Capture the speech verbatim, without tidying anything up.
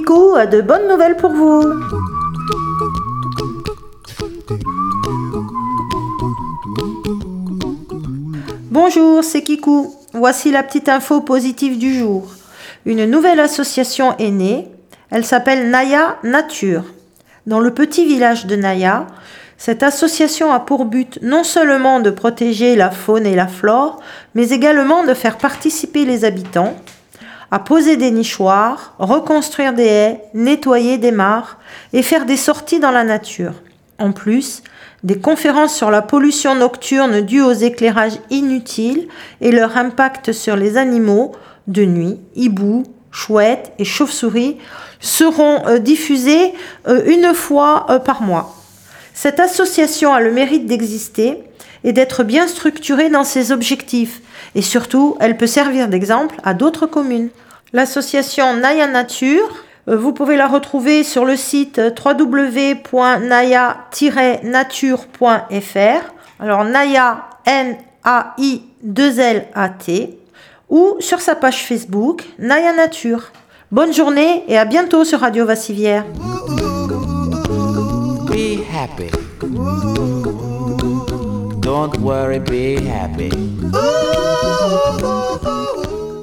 Kikou a de bonnes nouvelles pour vous. Bonjour, c'est Kikou. Voici la petite info positive du jour. Une nouvelle association est née. Elle s'appelle Naya Nature. Dans le petit village de Naya, cette association a pour but non seulement de protéger la faune et la flore, mais également de faire participer les habitants à poser des nichoirs, reconstruire des haies, nettoyer des mares et faire des sorties dans la nature. En plus, des conférences sur la pollution nocturne due aux éclairages inutiles et leur impact sur les animaux de nuit, hiboux, chouettes et chauves-souris seront euh, diffusées euh, une fois euh, par mois. Cette association a le mérite d'exister et d'être bien structurée dans ses objectifs. Et surtout, elle peut servir d'exemple à d'autres communes. L'association Naya Nature, euh, vous pouvez la retrouver sur le site w w w point naya tiret nature point f r. Alors Naya, N A I deux L A T. Ou sur sa page Facebook, Naya Nature. Bonne journée et à bientôt sur Radio Vassivière. Be happy. Don't worry, be happy.